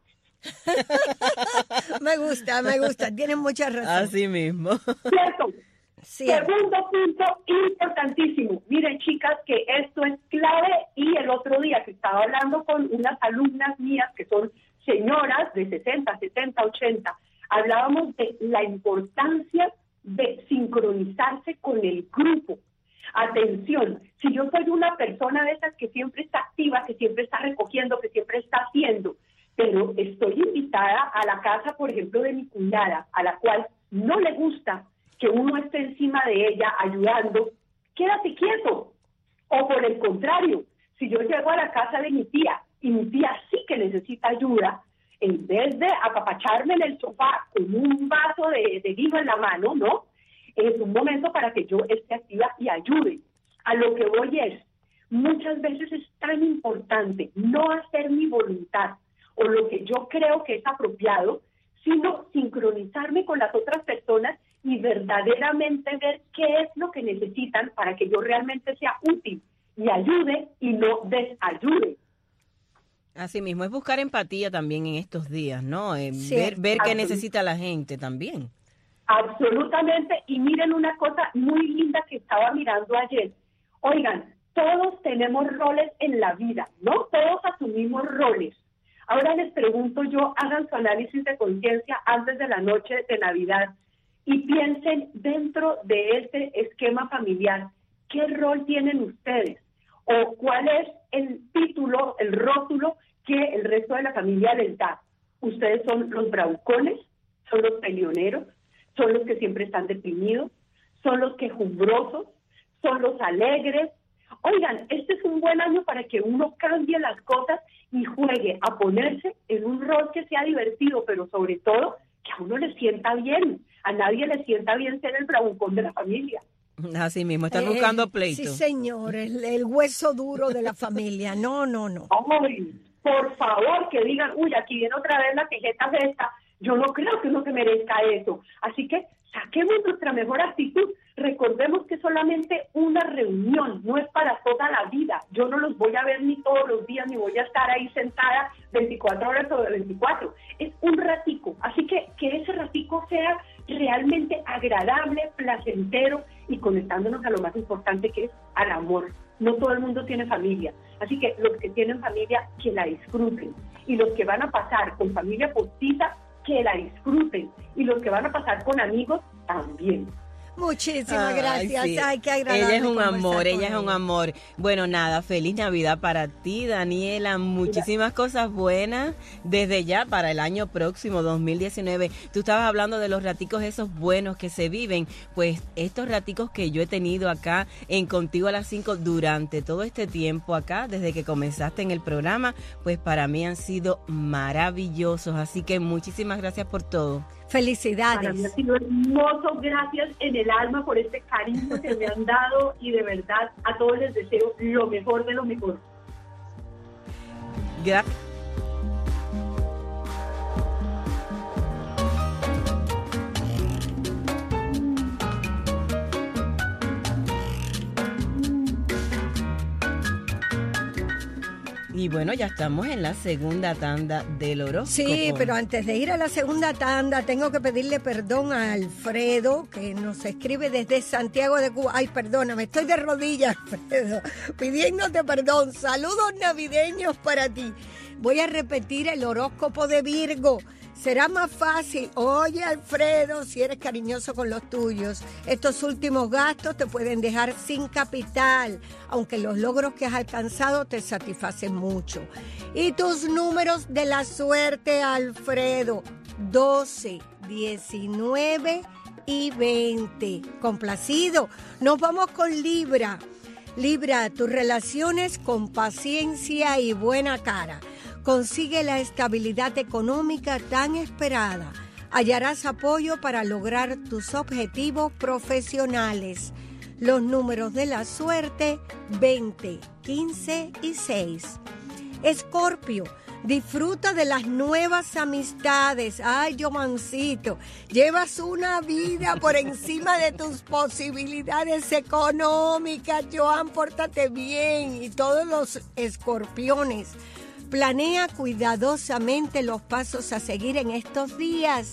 Me gusta, tienen mucha razón. Así mismo. Cierto. Segundo punto importantísimo. Miren, chicas, que esto es clave, y el otro día que estaba hablando con unas alumnas mías que son señoras de 60, 70, 80, hablábamos de la importancia de sincronizarse con el grupo. Atención, si yo soy una persona de esas que siempre está activa, que siempre está recogiendo, que siempre está haciendo, pero estoy invitada a la casa, por ejemplo, de mi cuñada, a la cual no le gusta que uno esté encima de ella ayudando, quédate quieto. O por el contrario, si yo llego a la casa de mi tía y mi tía sí que necesita ayuda, en vez de apapacharme en el sofá con un vaso de vino en la mano, ¿no? Es un momento para que yo esté activa y ayude. A lo que voy es, muchas veces es tan importante no hacer mi voluntad o lo que yo creo que es apropiado, sino sincronizarme con las otras personas y verdaderamente ver qué es lo que necesitan para que yo realmente sea útil y ayude y no desayude. Así mismo, es buscar empatía también en estos días, ¿no? Ver qué necesita la gente también. Absolutamente, y miren una cosa muy linda que estaba mirando ayer. Oigan, todos tenemos roles en la vida, ¿no? Todos asumimos roles. Ahora les pregunto yo, hagan su análisis de conciencia antes de la noche de Navidad y piensen dentro de este esquema familiar, ¿qué rol tienen ustedes? ¿O cuál es el título, el rótulo que el resto de la familia les da? ¿Ustedes son los bravucones? ¿Son los peleoneros? ¿Son los que siempre están deprimidos? ¿Son los quejumbrosos? ¿Son los alegres? Oigan, este es un buen año para que uno cambie las cosas y juegue a ponerse en un rol que sea divertido, pero sobre todo que a uno le sienta bien. A nadie le sienta bien ser el bravucón de la familia. Así mismo, están buscando pleito. Sí, señor, el hueso duro de la familia. No. Ay, por favor, que digan, uy, aquí viene otra vez la quejeta de esta. Yo no creo que uno se merezca eso. Así que saquemos nuestra mejor actitud. Recordemos que solamente una reunión, no es para toda la vida. Yo no los voy a ver ni todos los días, ni voy a estar ahí sentada 24 horas sobre 24. Es un ratico. Así que ese ratico sea realmente agradable, placentero y conectándonos a lo más importante, que es al amor. No todo el mundo tiene familia. Así que los que tienen familia, que la disfruten. Y los que van a pasar con familia postiza, que la disfruten. Y los que van a pasar con amigos, también. Muchísimas gracias. Sí. Ay, qué agradable. Ella es un amor. Bueno, nada, feliz Navidad para ti, Daniela. Muchísimas cosas buenas desde ya para el año próximo, 2019. Tú estabas hablando de los raticos esos buenos que se viven. Pues estos raticos que yo he tenido acá en Contigo a las 5 durante todo este tiempo acá, desde que comenzaste en el programa, pues para mí han sido maravillosos. Así que muchísimas gracias por todo. Felicidades. Para mí ha sido hermoso, gracias en el alma por este cariño que me han dado y de verdad a todos les deseo lo mejor de lo mejor. Gracias. Y bueno, ya estamos en la segunda tanda del horóscopo. Sí, pero antes de ir a la segunda tanda, tengo que pedirle perdón a Alfredo, que nos escribe desde Santiago de Cuba. Ay, perdóname, estoy de rodillas, Alfredo, pidiéndote perdón. Saludos navideños para ti. Voy a repetir el horóscopo de Virgo. Será más fácil. Oye, Alfredo, si eres cariñoso con los tuyos, estos últimos gastos te pueden dejar sin capital, aunque los logros que has alcanzado te satisfacen mucho. Y tus números de la suerte, Alfredo: 12, 19 y 20. Complacido. Nos vamos con Libra. Libra, tus relaciones con paciencia y buena cara. Consigue la estabilidad económica tan esperada. Hallarás apoyo para lograr tus objetivos profesionales. Los números de la suerte: 20, 15 y 6. Escorpio, disfruta de las nuevas amistades. Ay, Joancito, llevas una vida por encima de tus posibilidades económicas. Joan, pórtate bien. Y todos los escorpiones, planea cuidadosamente los pasos a seguir en estos días: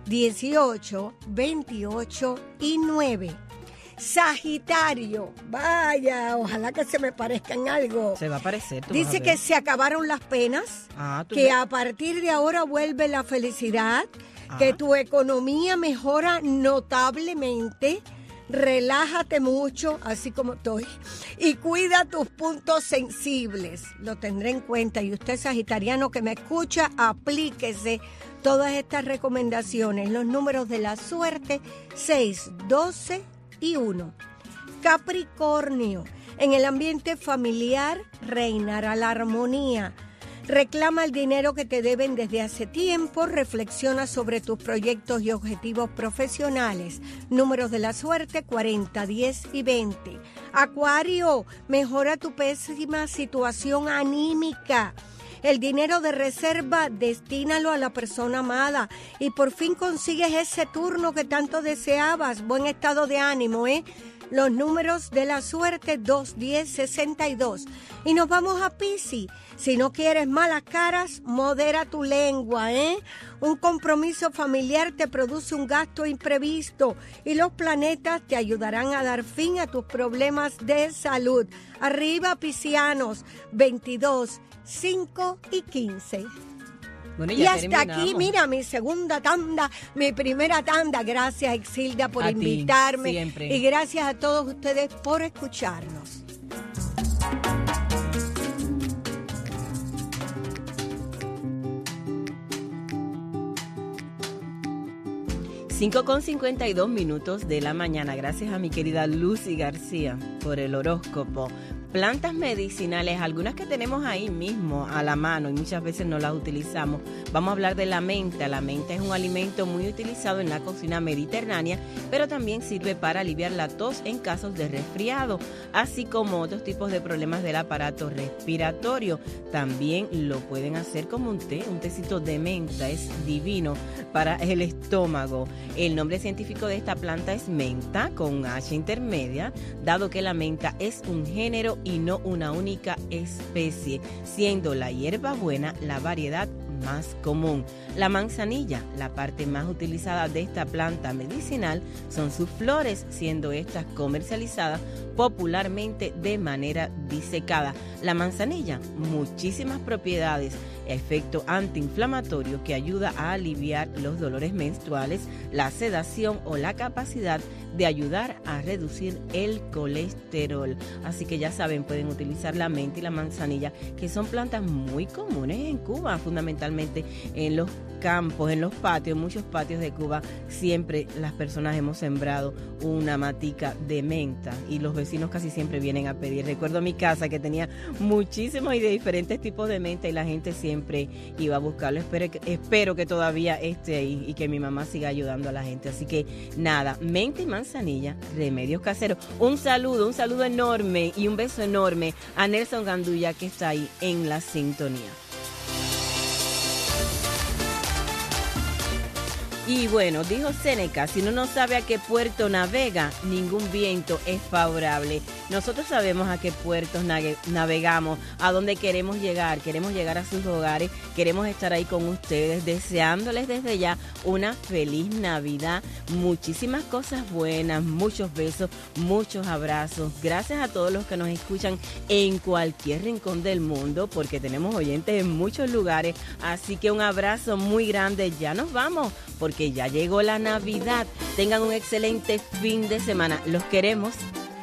18, 28 y 9. Sagitario, vaya, ojalá que se me parezca en algo. Se va a parecer. Dice que se acabaron las penas, que a partir de ahora vuelve la felicidad, que tu economía mejora notablemente. Relájate mucho, así como estoy, y cuida tus puntos sensibles. Lo tendré en cuenta. Y usted, sagitariano que me escucha, aplíquese todas estas recomendaciones. Los números de la suerte: 6, 12 y 1. Capricornio, en el ambiente familiar reinará la armonía. Reclama el dinero que te deben desde hace tiempo. Reflexiona sobre tus proyectos y objetivos profesionales. Números de la suerte: 40, 10 y 20. Acuario, mejora tu pésima situación anímica. El dinero de reserva, destínalo a la persona amada. Y por fin consigues ese turno que tanto deseabas. Buen estado de ánimo, ¿eh? Los números de la suerte: 2, 10, 62. Y nos vamos a Piscis. Si no quieres malas caras, modera tu lengua, ¿eh? Un compromiso familiar te produce un gasto imprevisto y los planetas te ayudarán a dar fin a tus problemas de salud. Arriba, piscianos: 22, 5 y 15. Bueno, y hasta aquí, mira, mi segunda tanda, mi primera tanda. Gracias, Exilda, por invitarme. Siempre. Y gracias a todos ustedes por escucharnos. 5:52 de la mañana. Gracias a mi querida Lucy García por el horóscopo. Plantas medicinales, algunas que tenemos ahí mismo a la mano y muchas veces no las utilizamos. Vamos a hablar de la menta. La menta es un alimento muy utilizado en la cocina mediterránea, pero también sirve para aliviar la tos en casos de resfriado, así como otros tipos de problemas del aparato respiratorio. También lo pueden hacer como un tecito de menta, es divino para el estómago. El nombre científico de esta planta es menta, con H intermedia, dado que la menta es un género y no una única especie, siendo la hierbabuena la variedad más común. La manzanilla, la parte más utilizada de esta planta medicinal, son sus flores, siendo estas comercializadas popularmente de manera disecada. La manzanilla, muchísimas propiedades: efecto antiinflamatorio que ayuda a aliviar los dolores menstruales, la sedación o la capacidad de ayudar a reducir el colesterol. Así que ya saben, pueden utilizar la menta y la manzanilla, que son plantas muy comunes en Cuba, fundamentalmente en los campos, en los patios, muchos patios de Cuba. Siempre las personas hemos sembrado una matica de menta y los vecinos casi siempre vienen a pedir. Recuerdo mi casa que tenía muchísimos y de diferentes tipos de menta y la gente siempre siempre iba a buscarlo. Espero que todavía esté ahí y que mi mamá siga ayudando a la gente. Así que nada, menta y manzanilla, remedios caseros. Un saludo enorme y un beso enorme a Nelson Gandulla, que está ahí en la sintonía. Y bueno, dijo Séneca, si uno no sabe a qué puerto navega, ningún viento es favorable. Nosotros sabemos a qué puertos navegamos, a dónde queremos llegar a sus hogares, queremos estar ahí con ustedes, deseándoles desde ya una feliz Navidad, muchísimas cosas buenas, muchos besos, muchos abrazos. Gracias a todos los que nos escuchan en cualquier rincón del mundo, porque tenemos oyentes en muchos lugares, así que un abrazo muy grande. Ya nos vamos, porque ya llegó la Navidad. Tengan un excelente fin de semana. Los queremos.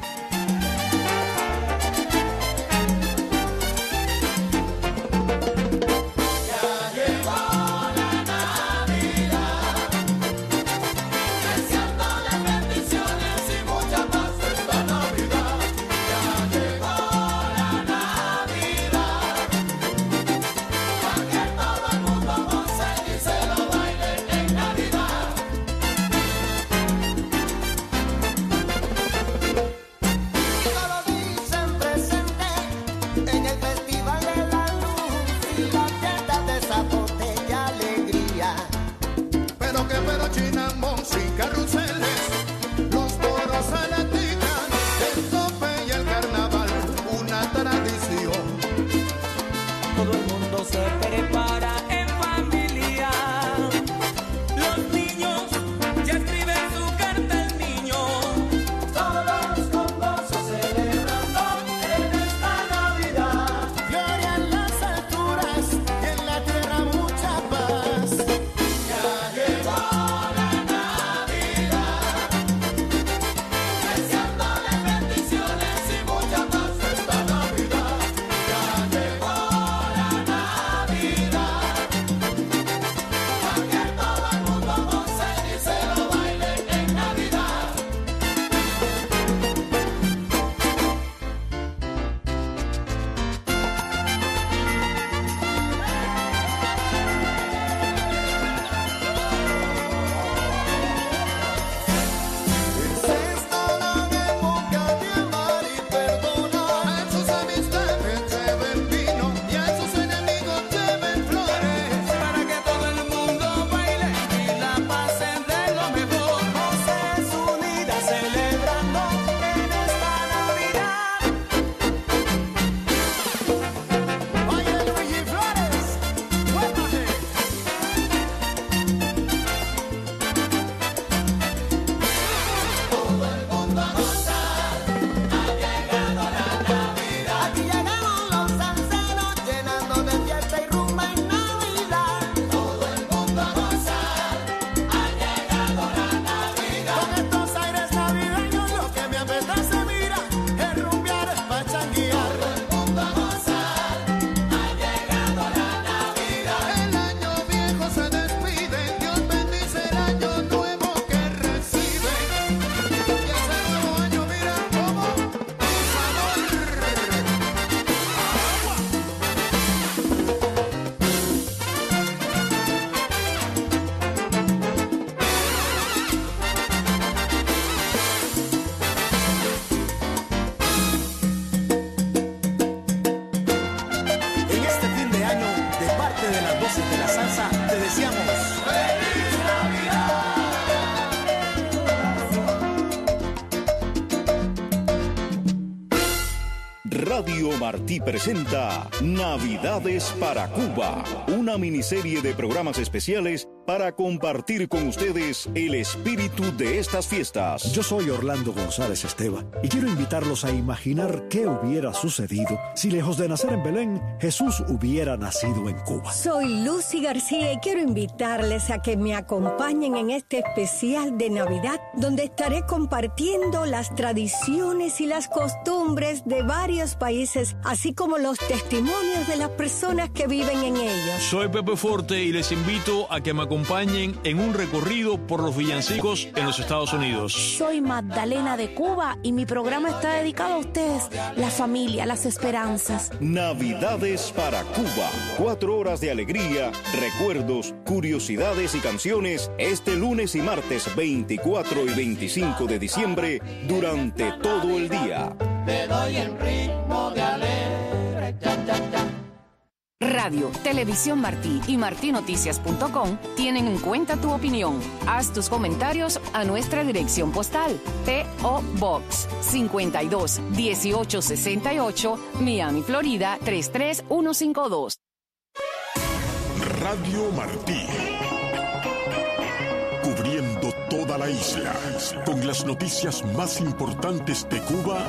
Radio Martí presenta Navidades para Cuba, una miniserie de programas especiales para compartir con ustedes el espíritu de estas fiestas. Yo soy Orlando González Esteva y quiero invitarlos a imaginar qué hubiera sucedido si, lejos de nacer en Belén, Jesús hubiera nacido en Cuba. Soy Lucy García y quiero invitarles a que me acompañen en este especial de Navidad, donde estaré compartiendo las tradiciones y las costumbres de varios países, así como los testimonios de las personas que viven en ellos. Soy Pepe Forte y les invito a que me acompañen acompañen en un recorrido por los villancicos en los Estados Unidos. Soy Magdalena de Cuba y mi programa está dedicado a ustedes, la familia, las esperanzas. Navidades para Cuba. 4 horas de alegría, recuerdos, curiosidades y canciones este lunes y martes 24 y 25 de diciembre durante todo el día. Te doy el ritmo de alegre, cha, cha, cha. Radio, Televisión Martí y martinoticias.com tienen en cuenta tu opinión. Haz tus comentarios a nuestra dirección postal. P.O. Box 52 1868, Miami, Florida 33152. Radio Martí. Cubriendo toda la isla con las noticias más importantes de Cuba